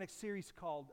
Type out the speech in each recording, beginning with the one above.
next series called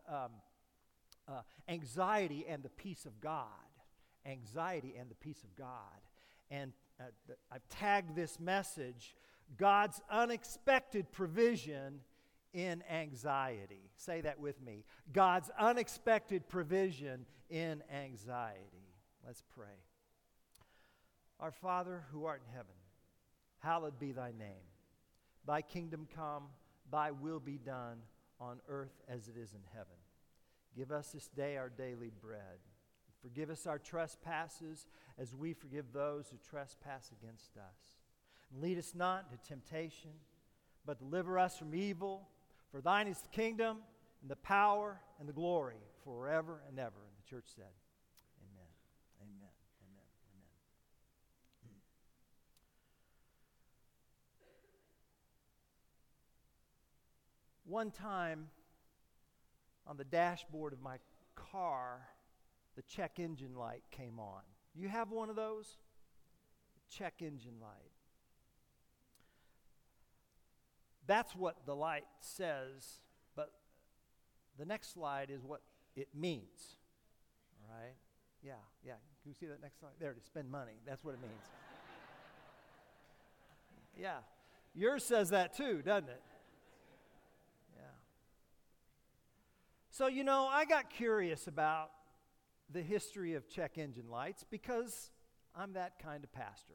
Anxiety and the Peace of God. Anxiety and the Peace of God. And I've tagged this message, God's unexpected provision in anxiety. Say that with me. God's unexpected provision in anxiety. Let's pray. Our Father who art in heaven, hallowed be thy name. Thy kingdom come, thy will be done on earth as it is in heaven. Give us this day our daily bread. Forgive us our trespasses as we forgive those who trespass against us. And lead us not into temptation, but deliver us from evil. For thine is the kingdom and the power and the glory forever and ever. And the church said, amen, amen, amen, amen. One time on the dashboard of my car, the check engine light came on. You have one of those? Check engine light. That's what the light says, but the next slide is what it means. All right? Yeah. Can you see that next slide? There it is, spend money. That's what it means. Yeah. Yours says that too, doesn't it? Yeah. So, I got curious about the history of check engine lights because I'm that kind of pastor.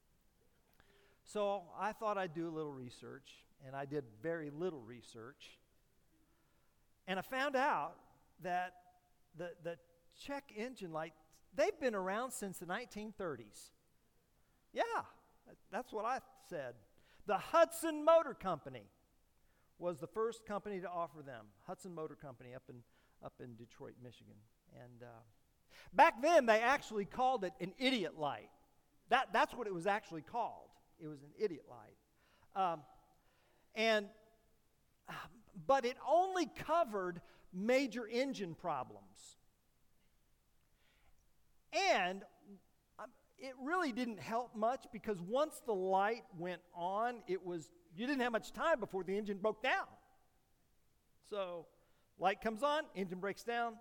So I thought I'd do a little research, and I did very little research. And I found out that the check engine lights, they've been around since the 1930s. Yeah, that's what I said. The Hudson Motor Company was the first company to offer them. Hudson Motor Company up in Detroit, Michigan. And back then, they actually called it an idiot light. That's what it was actually called. It was an idiot light. But it only covered major engine problems. And it really didn't help much because once the light went on, you didn't have much time before the engine broke down. So, light comes on, engine breaks down.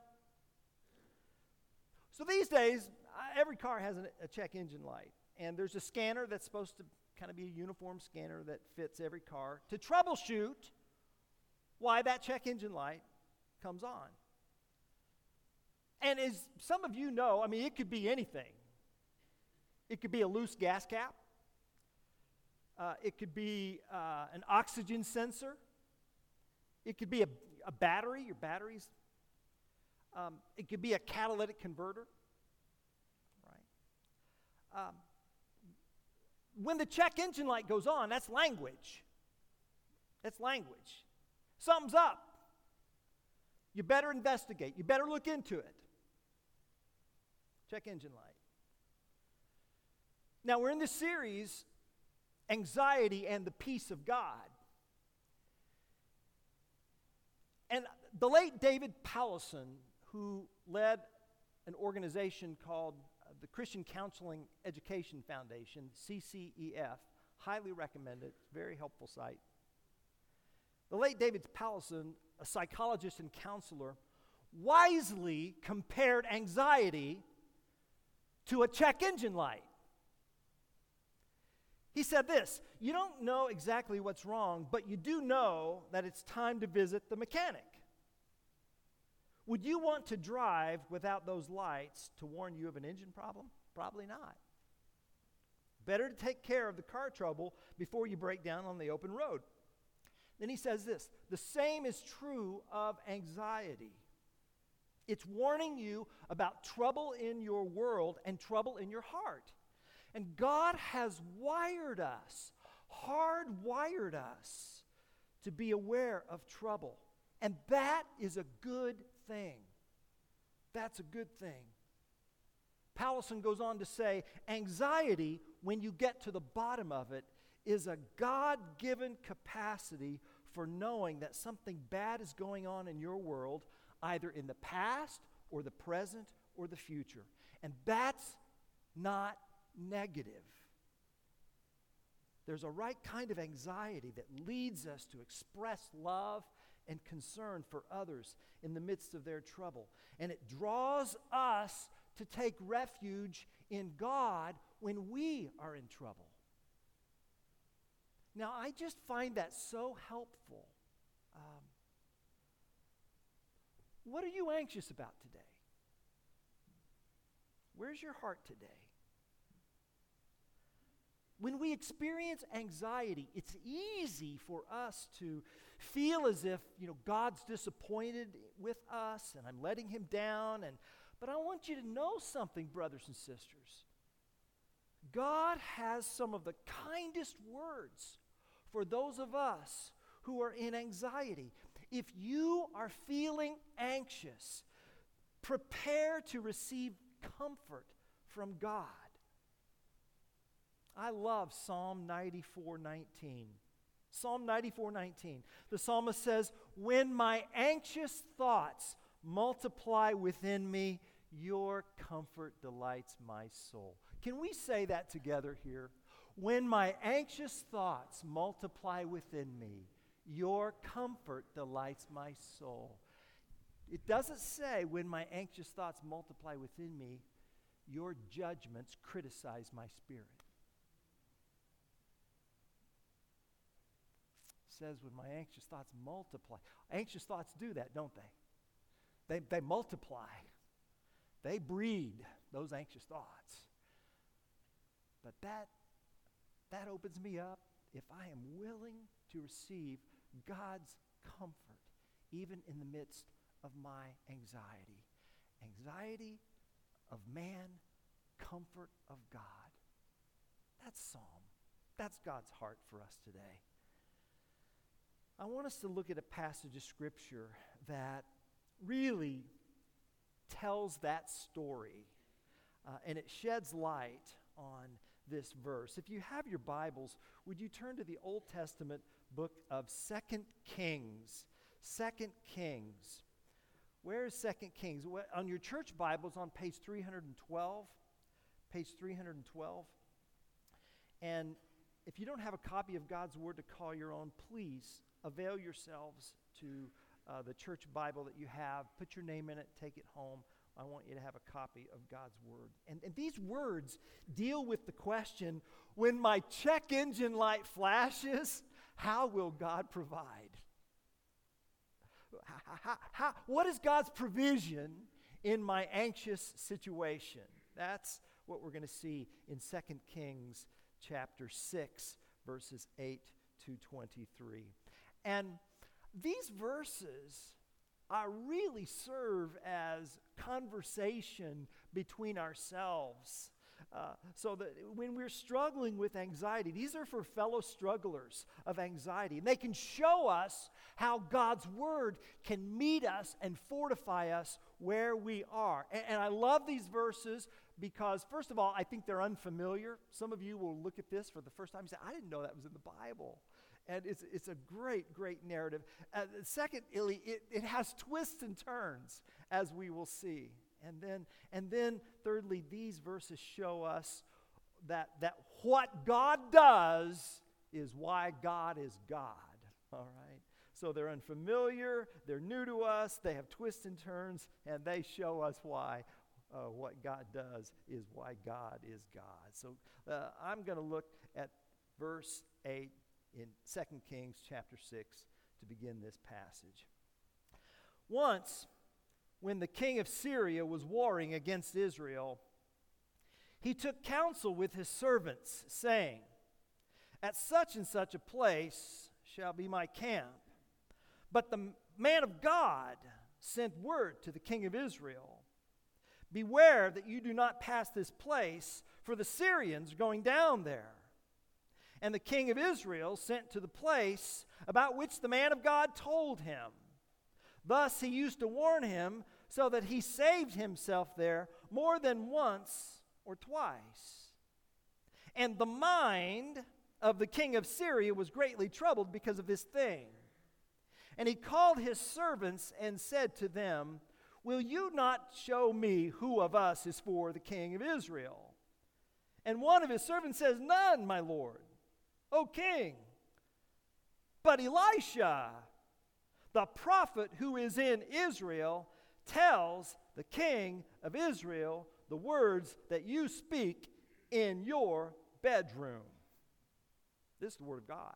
So these days, every car has a check engine light. And there's a scanner that's supposed to kind of be a uniform scanner that fits every car to troubleshoot why that check engine light comes on. And as some of you know, it could be anything. It could be a loose gas cap. It could be an oxygen sensor. It could be a battery, your batteries. It could be a catalytic converter. Right? When the check engine light goes on, that's language. That's language. Something's up. You better investigate. You better look into it. Check engine light. Now, we're in this series, Anxiety and the Peace of God. And the late David Powlison, who led an organization called the Christian Counseling Education Foundation, CCEF, highly recommend it. It's a very helpful site. The late David Powlison, a psychologist and counselor, wisely compared anxiety to a check engine light. He said this, you don't know exactly what's wrong, but you do know that it's time to visit the mechanic. Would you want to drive without those lights to warn you of an engine problem? Probably not. Better to take care of the car trouble before you break down on the open road. Then he says this, the same is true of anxiety. It's warning you about trouble in your world and trouble in your heart. And God has wired us, hardwired us to be aware of trouble. And that is a good thing. That's a good thing. Powlison goes on to say, anxiety, when you get to the bottom of it, is a God-given capacity for knowing that something bad is going on in your world, either in the past or the present or the future. And that's not negative. There's a right kind of anxiety that leads us to express love and concern for others in the midst of their trouble. And it draws us to take refuge in God when we are in trouble. Now, I just find that so helpful. What are you anxious about today? Where's your heart today? When we experience anxiety, it's easy for us to feel as if, God's disappointed with us and I'm letting him down. But I want you to know something, brothers and sisters. God has some of the kindest words for those of us who are in anxiety. If you are feeling anxious, prepare to receive comfort from God. I love Psalm 94:19. Psalm 94:19. The psalmist says, "When my anxious thoughts multiply within me, your comfort delights my soul." Can we say that together here? When my anxious thoughts multiply within me, your comfort delights my soul. It doesn't say, when my anxious thoughts multiply within me, your judgments criticize my spirit. It says, when my anxious thoughts multiply. Anxious thoughts do that, don't they? They multiply. They breed those anxious thoughts. But that opens me up if I am willing to receive God's comfort, even in the midst of my anxiety. Anxiety of man, comfort of God. That's Psalm. That's God's heart for us today. I want us to look at a passage of Scripture that really tells that story, and it sheds light on this verse. If you have your Bibles, would you turn to the Old Testament book of 2 Kings? 2 Kings. Where is 2 Kings? On your church Bibles, on page 312. Page 312. And if you don't have a copy of God's Word to call your own, please avail yourselves to the church Bible that you have. Put your name in it, take it home. I want you to have a copy of God's Word. And these words deal with the question, when my check engine light flashes, how will God provide? What is God's provision in my anxious situation? That's what we're going to see in 2 Kings chapter 6, verses 8 to 23. And these verses really serve as conversation between ourselves. So that when we're struggling with anxiety, these are for fellow strugglers of anxiety. And they can show us how God's Word can meet us and fortify us where we are. And I love these verses because, first of all, I think they're unfamiliar. Some of you will look at this for the first time and say, I didn't know that was in the Bible. And it's a great, great narrative. Secondly, it has twists and turns, as we will see. And then thirdly, these verses show us that what God does is why God is God. All right? So they're unfamiliar, they're new to us, they have twists and turns, and they show us why what God does is why God is God. So I'm going to look at verse 8 in 2 Kings chapter 6 to begin this passage. Once, when the king of Syria was warring against Israel, he took counsel with his servants, saying, "At such and such a place shall be my camp." But the man of God sent word to the king of Israel, "Beware that you do not pass this place, for the Syrians are going down there." And the king of Israel sent to the place about which the man of God told him. Thus he used to warn him, so that he saved himself there more than once or twice. And the mind of the king of Syria was greatly troubled because of this thing. And he called his servants and said to them, "Will you not show me who of us is for the king of Israel?" And one of his servants says, "None, my lord, O king, but Elisha, the prophet who is in Israel tells the king of Israel the words that you speak in your bedroom. This is the word of God.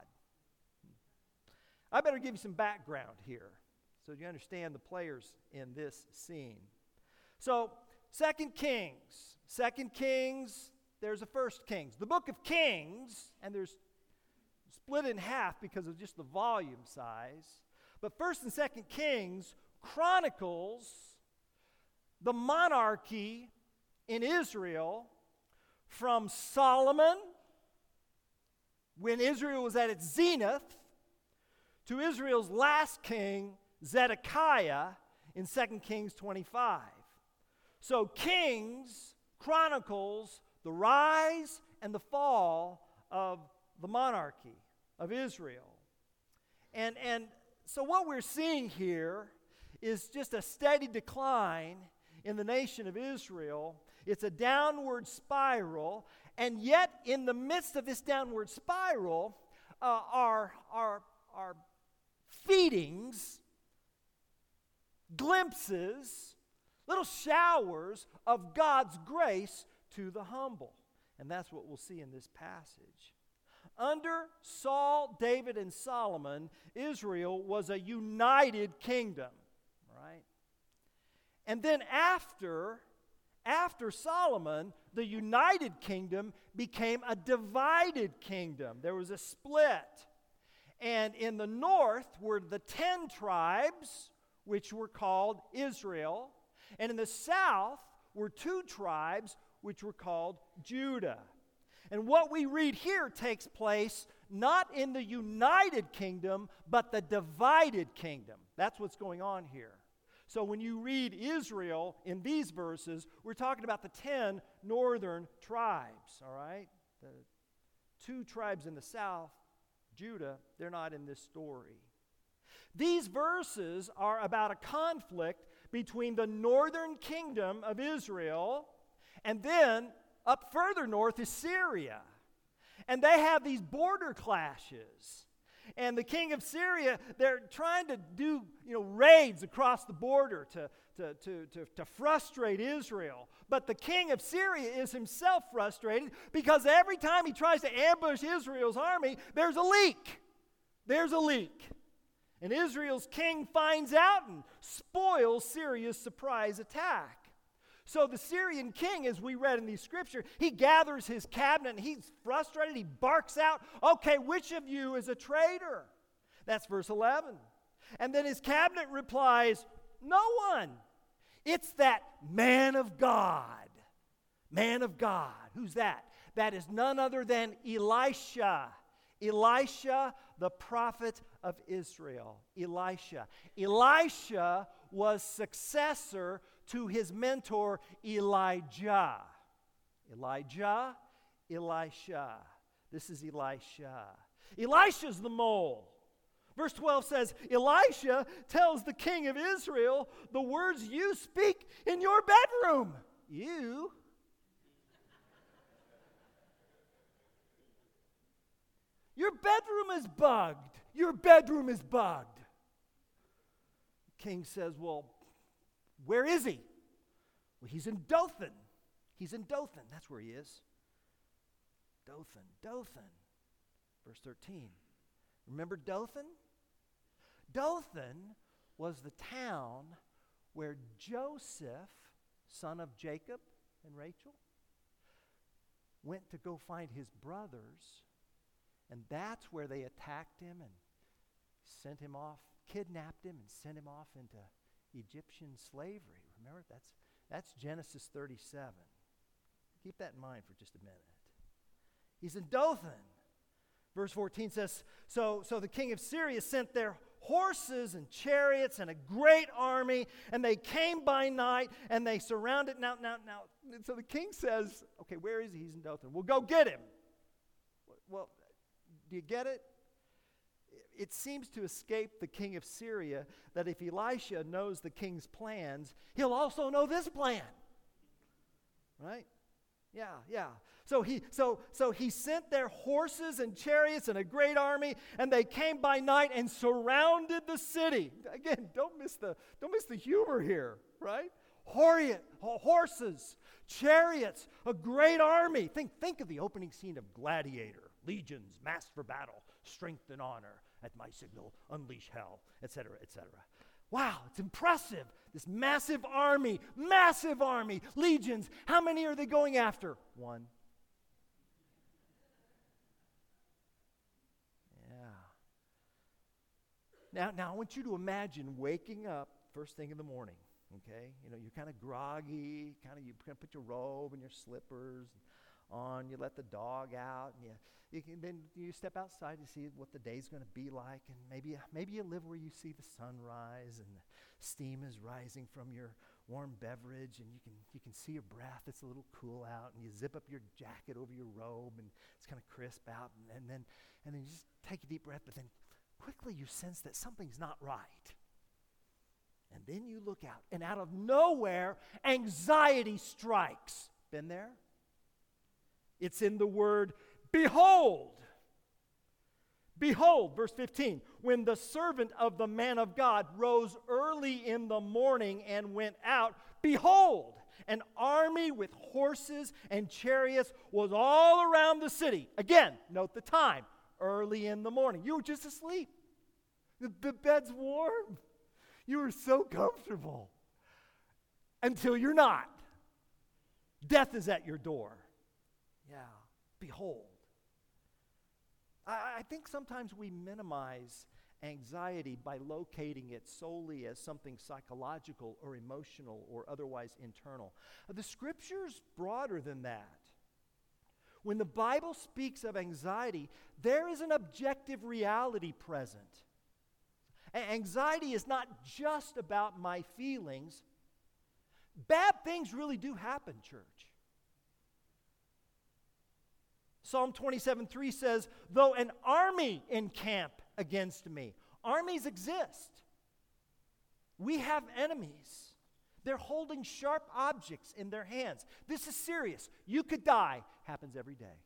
I better give you some background here so you understand the players in this scene. So, 2 Kings, there's a 1 Kings. The book of Kings, and there's split in half because of just the volume size, but 1 and 2 Kings chronicles the monarchy in Israel from Solomon, when Israel was at its zenith, to Israel's last king, Zedekiah, in 2 Kings 25. So Kings chronicles the rise and the fall of the monarchy of Israel. And so what we're seeing here is just a steady decline in the nation of Israel. It's a downward spiral, and yet in the midst of this downward spiral are feedings, glimpses, little showers of God's grace to the humble. And that's what we'll see in this passage. Under Saul, David, and Solomon, Israel was a united kingdom, right? And then after Solomon, the united kingdom became a divided kingdom. There was a split. And in the north were the 10 tribes, which were called Israel. And in the south were 2 tribes, which were called Judah. And what we read here takes place not in the united kingdom, but the divided kingdom. That's what's going on here. So when you read Israel in these verses, we're talking about the 10 northern tribes, all right? The 2 tribes in the south, Judah, they're not in this story. These verses are about a conflict between the northern kingdom of Israel and then up further north is Syria. And they have these border clashes. And the king of Syria, they're trying to do raids across the border to frustrate Israel. But the king of Syria is himself frustrated because every time he tries to ambush Israel's army, there's a leak. There's a leak. And Israel's king finds out and spoils Syria's surprise attack. So the Syrian king, as we read in these scriptures, he gathers his cabinet and he's frustrated. He barks out, okay, which of you is a traitor? That's verse 11. And then his cabinet replies, no one. It's that man of God. Man of God. Who's that? That is none other than Elisha. Elisha, the prophet of Israel. Elisha. Elisha was successor to his mentor Elijah. Elijah, Elisha. This is Elisha. Elisha's the mole. Verse 12 says, Elisha tells the king of Israel the words you speak in your bedroom. You? Your bedroom is bugged. Your bedroom is bugged. The king says, well, where is he? Well, he's in Dothan. He's in Dothan. That's where he is. Dothan. Verse 13. Remember Dothan? Dothan was the town where Joseph, son of Jacob and Rachel, went to go find his brothers, and that's where they attacked him and sent him off, kidnapped him and sent him off into Egyptian slavery. Remember, that's Genesis 37. Keep that in mind for just a minute. He's in Dothan. Verse 14 says, so the king of Syria sent their horses and chariots and a great army, and they came by night, and they surrounded. Now, so the king says, okay, where is he? He's in Dothan. Well, go get him. Well, do you get it? It seems to escape the king of Syria that if Elisha knows the king's plans, he'll also know this plan. Right? Yeah. So he sent their horses and chariots and a great army, and they came by night and surrounded the city. Again, don't miss the humor here, right? Horses, chariots, a great army. Think of the opening scene of Gladiator, legions massed for battle, strength and honor. At my signal, unleash hell, etc., etc. Wow, it's impressive. This massive army, legions. How many are they going after? One. Yeah. Now I want you to imagine waking up first thing in the morning, okay? You're kind of groggy, you kind of put your robe and your slippers on, you let the dog out, and then you step outside to see what the day's going to be like, and maybe you live where you see the sunrise and the steam is rising from your warm beverage, and you can see your breath. It's a little cool out, and you zip up your jacket over your robe, and it's kind of crisp out, and then you just take a deep breath, but then quickly you sense that something's not right. And then you look out, and out of nowhere, anxiety strikes. Been there? It's in the word, behold. Behold, verse 15, when the servant of the man of God rose early in the morning and went out, behold, an army with horses and chariots was all around the city. Again, note the time, early in the morning. You were just asleep. The bed's warm. You were so comfortable until you're not. Death is at your door. Yeah, behold. I think sometimes we minimize anxiety by locating it solely as something psychological or emotional or otherwise internal. The Scripture's broader than that. When the Bible speaks of anxiety, there is an objective reality present. Anxiety is not just about my feelings. Bad things really do happen, church. Psalm 27:3 says, though an army encamp against me. Armies exist. We have enemies. They're holding sharp objects in their hands. This is serious. You could die. Happens every day.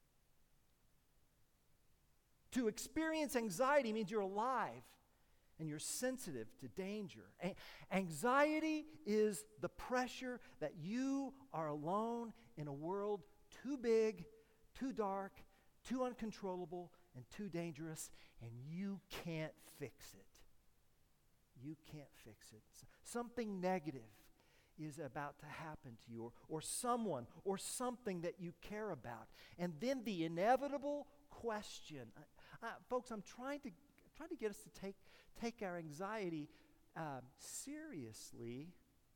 To experience anxiety means you're alive and you're sensitive to danger. Anxiety is the pressure that you are alone in a world too big, too dark, too uncontrollable, and too dangerous, and you can't fix it. You can't fix it. Something negative is about to happen to you, or someone, or something that you care about. And then the inevitable question. Folks, I'm trying to get us to take our anxiety seriously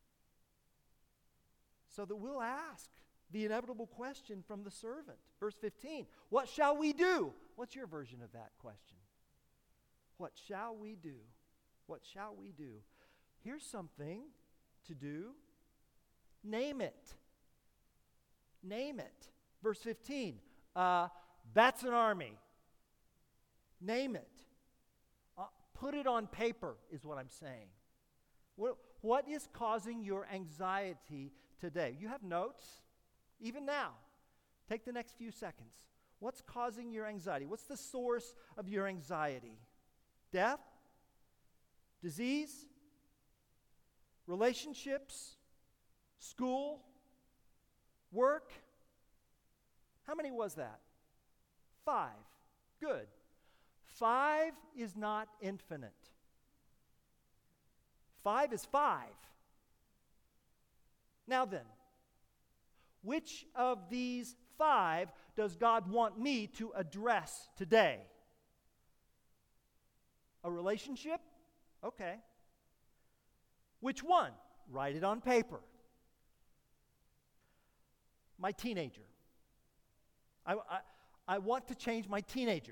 so that we'll ask the inevitable question from the servant. Verse 15, what shall we do? What's your version of that question? What shall we do? What shall we do? Here's something to do. Name it. Name it. Verse 15, that's an army. Name it. Put it on paper is what I'm saying. What is causing your anxiety today? You have notes? Even now, take the next few seconds. What's causing your anxiety? What's the source of your anxiety? Death? Disease? Relationships? School? Work? How many was that? 5. Good. 5 is not infinite. 5 is 5. Now then, which of these 5 does God want me to address today? A relationship? Okay. Which one? Write it on paper. My teenager. I want to change my teenager.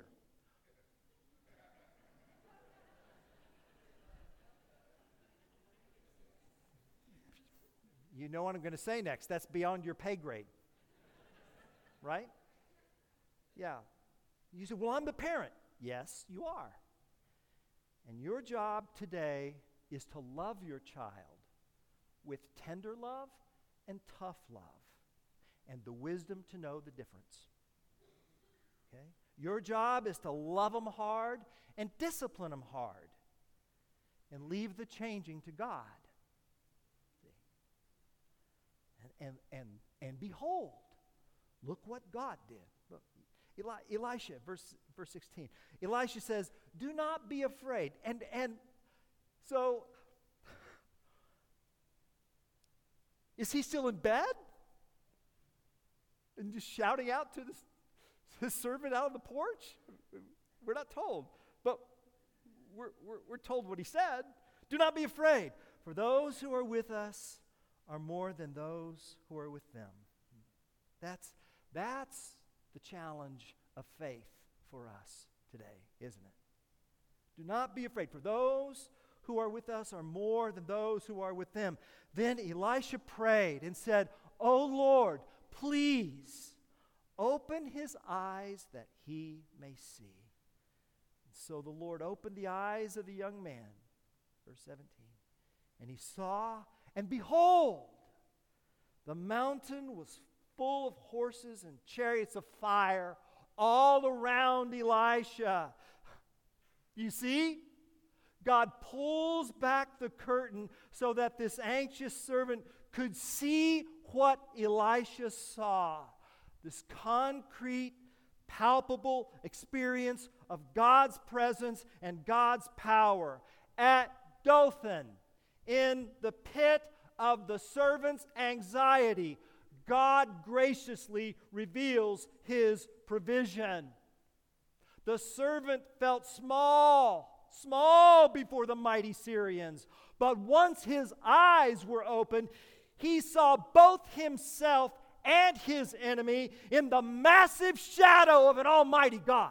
You know what I'm going to say next. That's beyond your pay grade. Right? Yeah. You say, well, I'm the parent. Yes, you are. And your job today is to love your child with tender love and tough love. and the wisdom to know the difference. Okay? Your job is to love them hard and discipline them hard and leave the changing to God. See? And behold, look what God did. Look, Elisha, verse 16. Elisha says, do not be afraid. And so, is he still in bed? And just shouting out to his servant out on the porch? We're not told. But we're told what he said. Do not be afraid, for those who are with us are more than those who are with them. That's the challenge of faith for us today, isn't it? Do not be afraid, for those who are with us are more than those who are with them. Then Elisha prayed and said, O Lord, please open his eyes that he may see. And so the Lord opened the eyes of the young man, verse 17, and he saw, and behold, the mountain was full of horses and chariots of fire all around Elisha. You see? God pulls back the curtain so that this anxious servant could see what Elisha saw. This concrete, palpable experience of God's presence and God's power. At Dothan, in the pit of the servant's anxiety, God graciously reveals his provision. The servant felt small before the mighty Syrians. But once his eyes were opened, he saw both himself and his enemy in the massive shadow of an almighty God.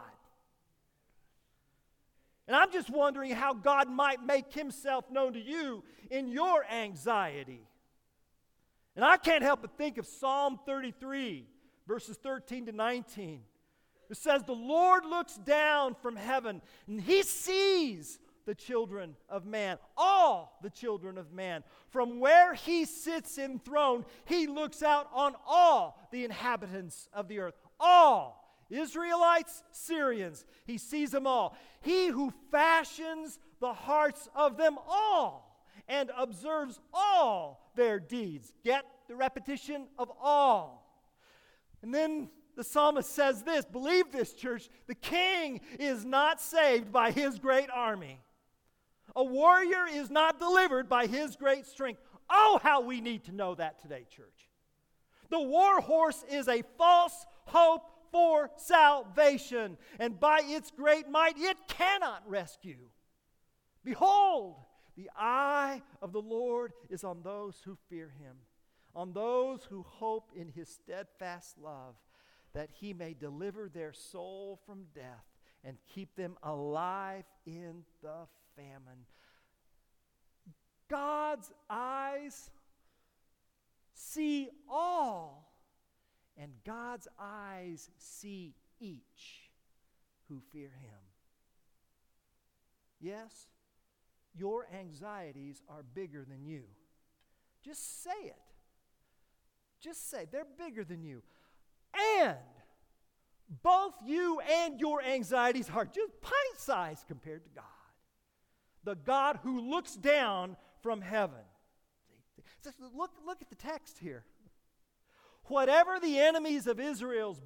And I'm just wondering how God might make himself known to you in your anxiety. And I can't help but think of Psalm 33, verses 13 to 19. It says, the Lord looks down from heaven, and he sees the children of man, all the children of man. From where he sits enthroned, he looks out on all the inhabitants of the earth. All, Israelites, Syrians, he sees them all. He who fashions the hearts of them all and observes all their deeds. Get the repetition of all. And then the psalmist says this, believe this, church, the king is not saved by his great army. A warrior is not delivered by his great strength. Oh, how we need to know that today, church. The war horse is a false hope for salvation, and by its great might it cannot rescue. Behold, the eye of the Lord is on those who fear him, on those who hope in his steadfast love, that he may deliver their soul from death and keep them alive in the famine. God's eyes see all, and God's eyes see each who fear him. Yes, your anxieties are bigger than you. Just say it. Just say, they're bigger than you. And both you and your anxieties are just pint-sized compared to God. The God who looks down from heaven. Look at the text here. Whatever the enemies of Israel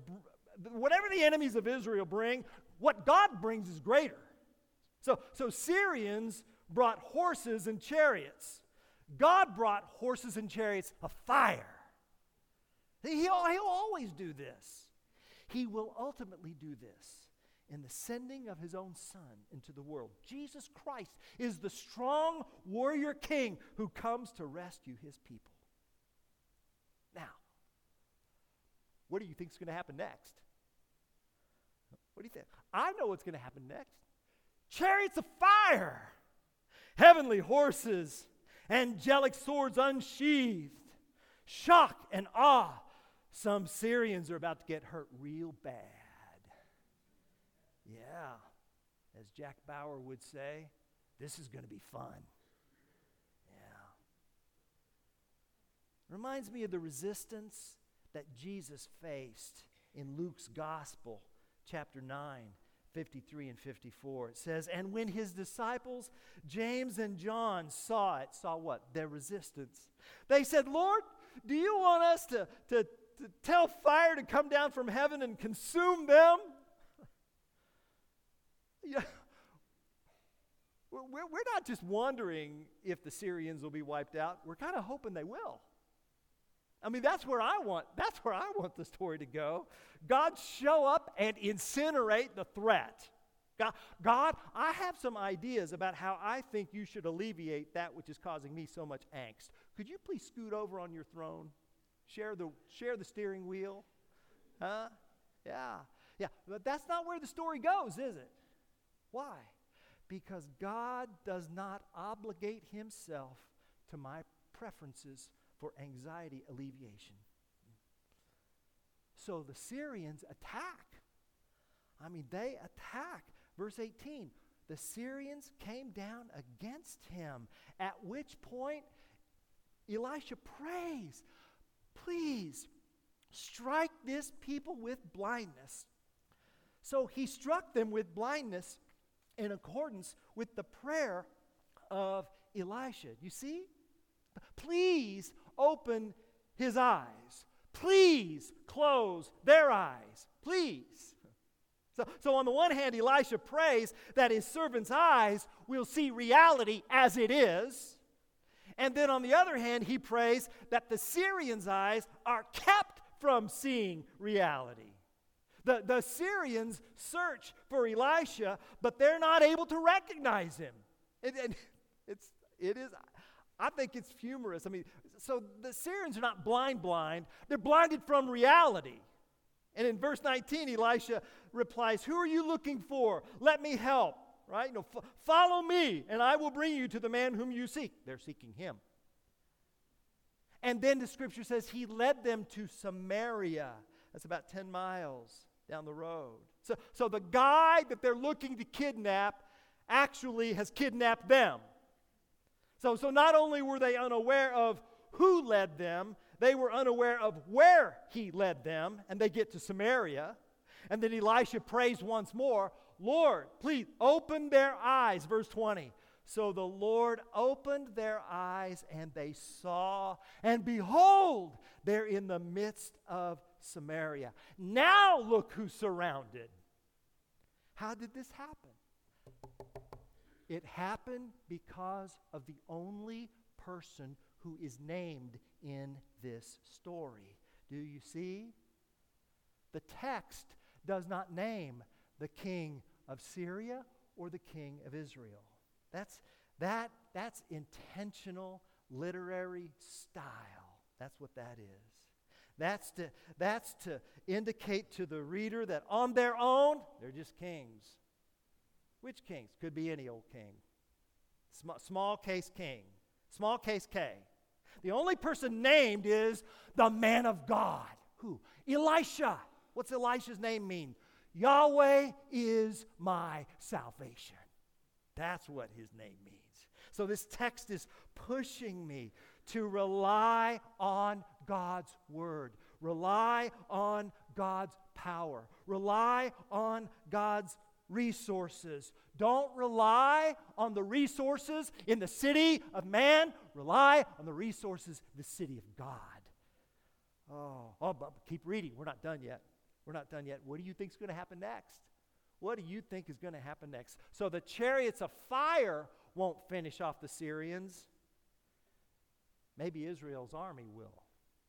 bring, what God brings is greater. So Syrians brought horses and chariots. God brought horses and chariots of fire. He'll always do this. He will ultimately do this in the sending of his own Son into the world. Jesus Christ is the strong warrior king who comes to rescue his people. Now, what do you think is going to happen next? What do you think? I know what's going to happen next. Chariots of fire, heavenly horses, angelic swords unsheathed, shock and awe. Some Syrians are about to get hurt real bad. Yeah, as Jack Bauer would say, this is going to be fun. Yeah. Reminds me of the resistance that Jesus faced in Luke's Gospel, chapter 9, 53 and 54. It says, "And when his disciples, James and John, saw what? Their resistance. They said, 'Lord, do you want us to tell fire to come down from heaven and consume them?'" Yeah. We're not just wondering if the Syrians will be wiped out. We're kind of hoping they will. I mean, that's where I want the story to go. God, show up and incinerate the threat. God, I have some ideas about how I think you should alleviate that which is causing me so much angst. Could you please scoot over on your throne? Share the steering wheel? Huh? Yeah. But that's not where the story goes, is it? Why? Because God does not obligate himself to my preferences for anxiety alleviation. So the Syrians attack. I mean, they attack. Verse 18, the Syrians came down against him, at which point Elisha prays, "Please strike this people with blindness." So he struck them with blindness in accordance with the prayer of Elisha. You see? Please open his eyes. Please close their eyes. Please. So on the one hand, Elisha prays that his servant's eyes will see reality as it is. And then on the other hand, he prays that the Syrians' eyes are kept from seeing reality. The Syrians search for Elisha, but they're not able to recognize him. I think it's humorous. I mean, so the Syrians are not blind. They're blinded from reality. And in verse 19, Elisha replies, "Who are you looking for? Let me help." Right? Follow me, and I will bring you to the man whom you seek. They're seeking him. And then the scripture says he led them to Samaria. That's about 10 miles down the road. So the guy that they're looking to kidnap actually has kidnapped them. So not only were they unaware of who led them, they were unaware of where he led them, and they get to Samaria. And then Elisha prays once more, "Lord, please open their eyes." Verse 20. So the Lord opened their eyes, and they saw, and behold, they're in the midst of Samaria. Now look who's surrounded. How did this happen? It happened because of the only person who is named in this story. Do you see? The text does not name the king of Syria or the king of Israel. That's intentional literary style. That's what that is. That's to indicate to the reader that on their own, they're just kings. Which kings? Could be any old king. Small case king. Small case K. The only person named is the man of God. Who? Elisha. What's Elisha's name mean? Yahweh is my salvation. That's what his name means. So this text is pushing me to rely on God's word. Rely on God's power. Rely on God's resources. Don't rely on the resources in the city of man. Rely on the resources in the city of God. But keep reading. We're not done yet. What do you think is going to happen next? What do you think is going to happen next? So the chariots of fire won't finish off the Syrians. Maybe Israel's army will.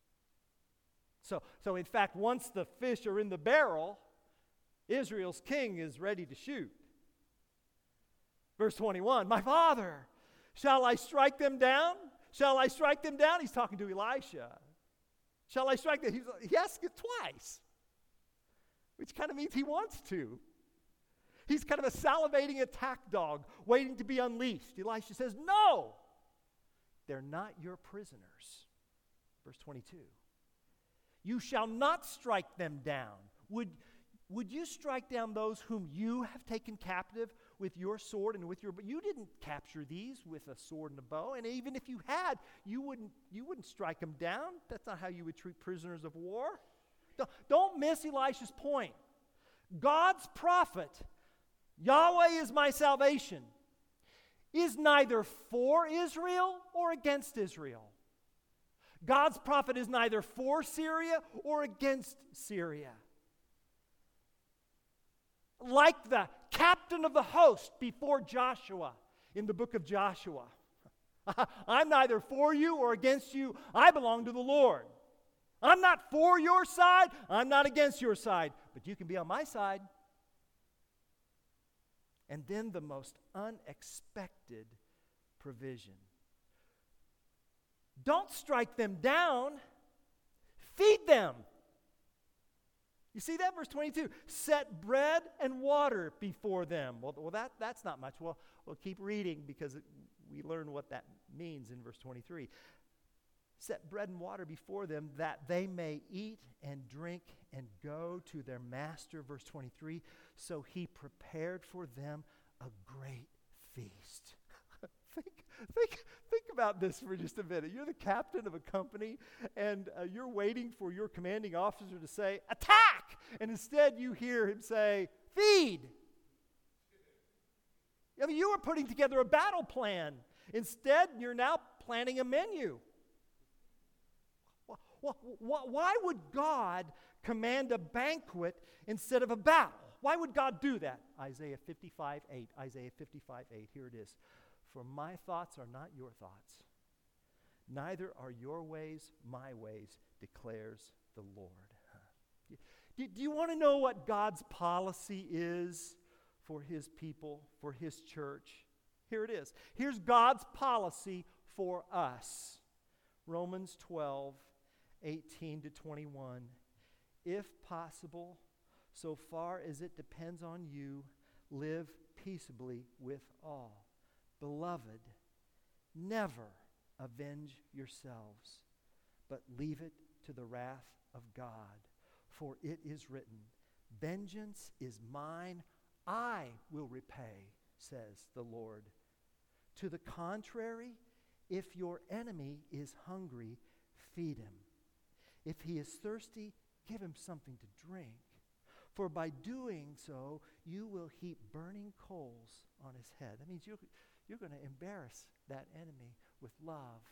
So in fact, once the fish are in the barrel, Israel's king is ready to shoot. Verse 21, "My father, shall I strike them down? Shall I strike them down?" He's talking to Elisha. "Shall I strike them?" He asks it twice, which kind of means he wants to. He's kind of a salivating attack dog waiting to be unleashed. Elisha says, "No, they're not your prisoners." Verse 22, "You shall not strike them down." Would you strike down those whom you have taken captive with your sword and with your bow. You didn't capture these with a sword and a bow. And even if you had, you wouldn't strike them down. That's not how you would treat prisoners of war. Don't miss Elisha's point. God's prophet, Yahweh is my salvation, is neither for Israel or against Israel. God's prophet is neither for Syria or against Syria. Like the captain of the host before Joshua in the book of Joshua. I'm neither for you or against you. I belong to the Lord. I'm not for your side. I'm not against your side. But you can be on my side. And then the most unexpected provision. Don't strike them down. Feed them. You see that? Verse 22. Set bread and water before them. Well, that's not much. Well, we'll keep reading because we learn what that means in verse 23. Set bread and water before them that they may eat and drink and go to their master. Verse 23. So he prepared for them a great feast. Think about this for just a minute. You're the captain of a company, and you're waiting for your commanding officer to say, attack! And instead you hear him say, feed! I mean, you were putting together a battle plan. Instead, you're now planning a menu. Why would God command a banquet instead of a battle? Why would God do that? Isaiah 55:8. Isaiah 55:8. Here it is. For my thoughts are not your thoughts, neither are your ways my ways, declares the Lord. Do you want to know what God's policy is for his people, for his church? Here it is. Here's God's policy for us. Romans 12:18-21. If possible, so far as it depends on you, live peaceably with all. Beloved, never avenge yourselves, but leave it to the wrath of God. For it is written, vengeance is mine, I will repay, says the Lord. To the contrary, if your enemy is hungry, feed him. If he is thirsty, give him something to drink. For by doing so, you will heap burning coals on his head. That means you're going to embarrass that enemy with love.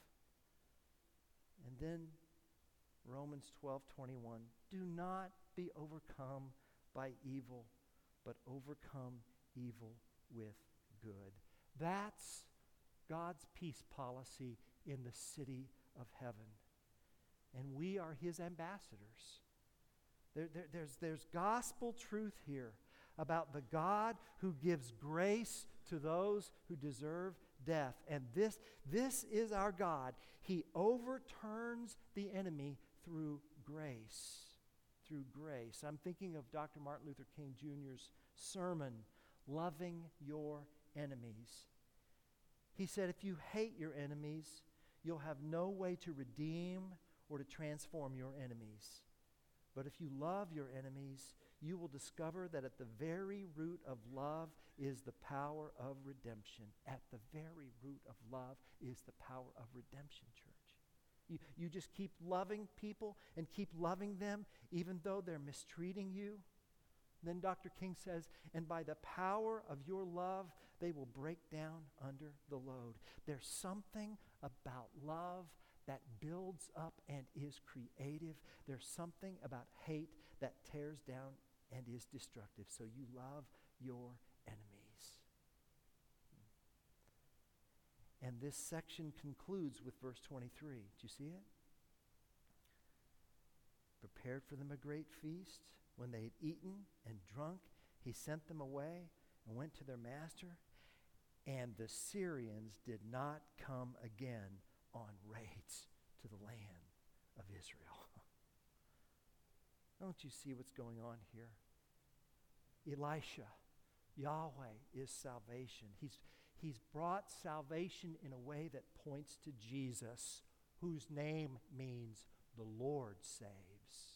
And then Romans 12:21. Do not be overcome by evil, but overcome evil with good. That's God's peace policy in the city of heaven. And we are his ambassadors. There's gospel truth here about the God who gives grace to those who deserve death. And this is our God. He overturns the enemy through grace. Through grace. I'm thinking of Dr. Martin Luther King Jr.'s sermon, Loving Your Enemies. He said, if you hate your enemies, you'll have no way to redeem or to transform your enemies. But if you love your enemies, you will discover that at the very root of love is the power of redemption. At the very root of love is the power of redemption, church. You just keep loving people and keep loving them even though they're mistreating you. Then Dr. King says, and by the power of your love, they will break down under the load. There's something about love that builds up and is creative. There's something about hate that tears down and is destructive. So you love your enemies. And this section concludes with verse 23. Do you see it? Prepared for them a great feast. When they had eaten and drunk, he sent them away and went to their master. And the Syrians did not come again on raids to the land of Israel. Don't you see what's going on here? Elisha, Yahweh is salvation. He's brought salvation in a way that points to Jesus, whose name means the Lord saves.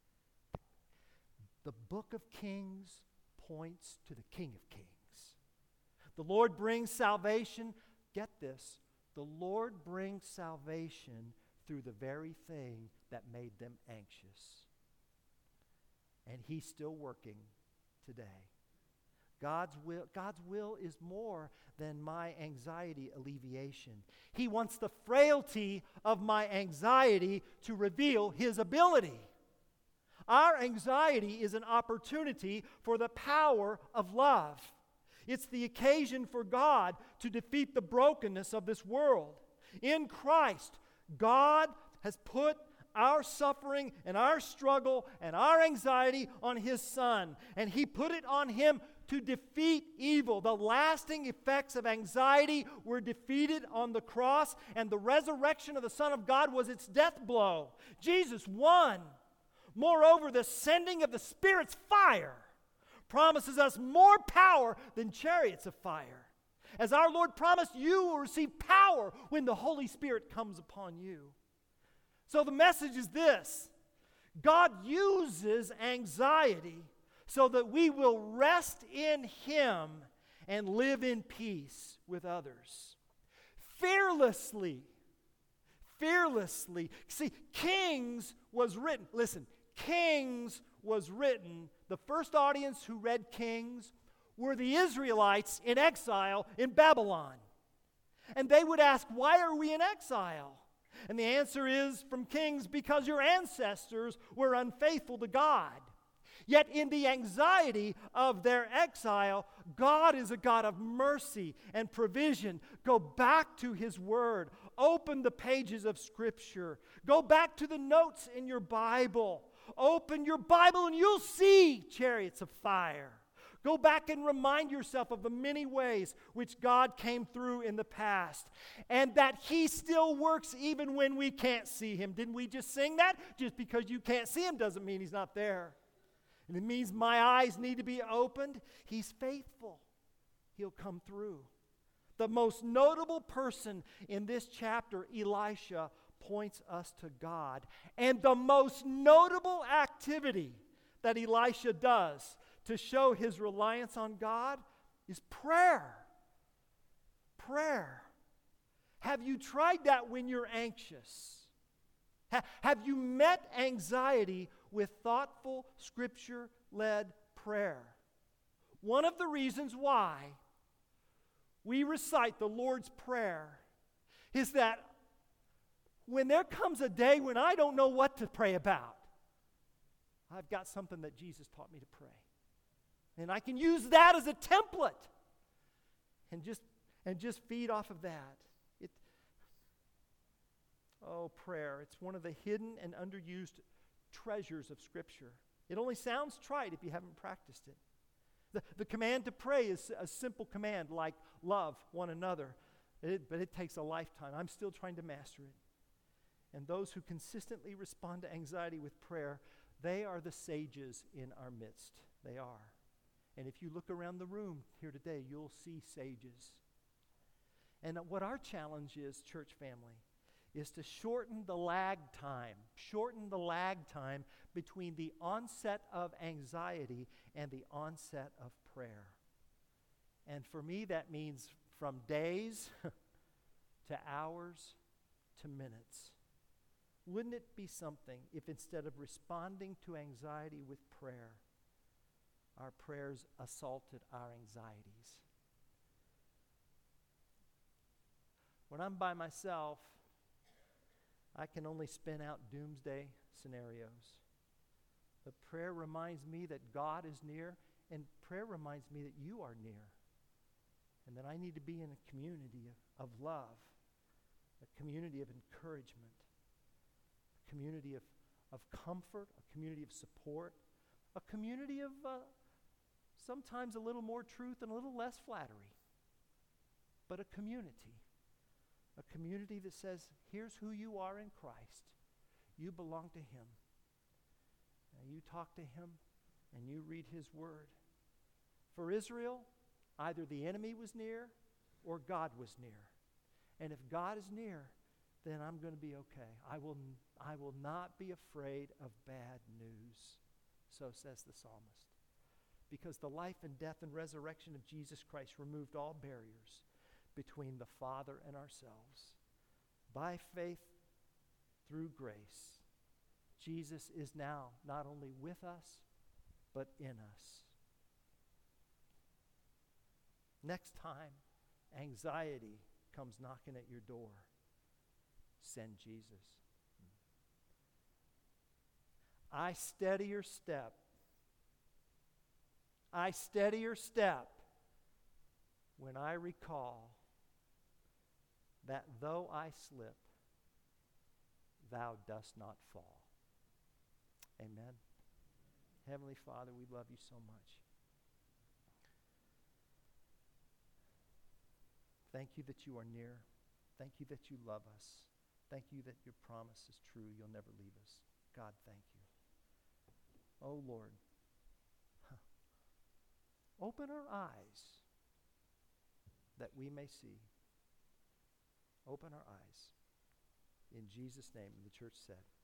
The book of Kings points to the King of Kings. The Lord brings salvation. Get this. The Lord brings salvation through the very thing that made them anxious. And He's still working today. God's will is more than my anxiety alleviation. He wants the frailty of my anxiety to reveal His ability. Our anxiety is an opportunity for the power of love. It's the occasion for God to defeat the brokenness of this world. In Christ, God has put our suffering and our struggle and our anxiety on His Son. And He put it on Him to defeat evil. The lasting effects of anxiety were defeated on the cross, and the resurrection of the Son of God was its death blow. Jesus won. Moreover, the sending of the Spirit's fire promises us more power than chariots of fire. As our Lord promised, you will receive power when the Holy Spirit comes upon you. So the message is this: God uses anxiety so that we will rest in Him and live in peace with others. Fearlessly. See, Kings was written. Listen, Kings was written. The first audience who read Kings were the Israelites in exile in Babylon. And they would ask, why are we in exile? And the answer is from Kings, because your ancestors were unfaithful to God. Yet in the anxiety of their exile, God is a God of mercy and provision. Go back to His Word. Open the pages of Scripture. Go back to the notes in your Bible. Open your Bible and you'll see chariots of fire. Go back and remind yourself of the many ways which God came through in the past, and that He still works even when we can't see Him. Didn't we just sing that? Just because you can't see Him doesn't mean He's not there. And it means my eyes need to be opened. He's faithful. He'll come through. The most notable person in this chapter, Elisha, points us to God. And the most notable activity that Elisha does to show his reliance on God is prayer. Prayer. Have you tried that when you're anxious? Have you met anxiety with thoughtful, Scripture-led prayer? One of the reasons why we recite the Lord's Prayer is that when there comes a day when I don't know what to pray about, I've got something that Jesus taught me to pray. And I can use that as a template and just feed off of that. Prayer. It's one of the hidden and underused treasures of Scripture. It only sounds trite if you haven't practiced it. The command to pray is a simple command like love one another, but it takes a lifetime. I'm still trying to master it. And those who consistently respond to anxiety with prayer, they are the sages in our midst. They are. And if you look around the room here today, you'll see sages. And what our challenge is, church family, is to shorten the lag time between the onset of anxiety and the onset of prayer. And for me, that means from days to hours to minutes. Wouldn't it be something if instead of responding to anxiety with prayer, our prayers assaulted our anxieties? When I'm by myself, I can only spin out doomsday scenarios. But prayer reminds me that God is near, and prayer reminds me that you are near, and that I need to be in a community of love, a community of encouragement, a community of comfort, a community of support, a community of sometimes a little more truth and a little less flattery, but a community that says, here's who you are in Christ. You belong to Him. And you talk to Him and you read His Word. For Israel, either the enemy was near or God was near. And if God is near, then I'm going to be okay. I will not be afraid of bad news. So says the psalmist. because the life and death and resurrection of Jesus Christ removed all barriers between the Father and ourselves. By faith, through grace, Jesus is now not only with us, but in us. Next time anxiety comes knocking at your door, send Jesus. I steady your step. I steady your step when I recall that though I slip, thou dost not fall. Amen. Heavenly Father, we love you so much. Thank you that you are near. Thank you that you love us. Thank you that your promise is true. You'll never leave us. God, thank you. Oh, Lord, open our eyes that we may see. Open our eyes. In Jesus' name, and the church said,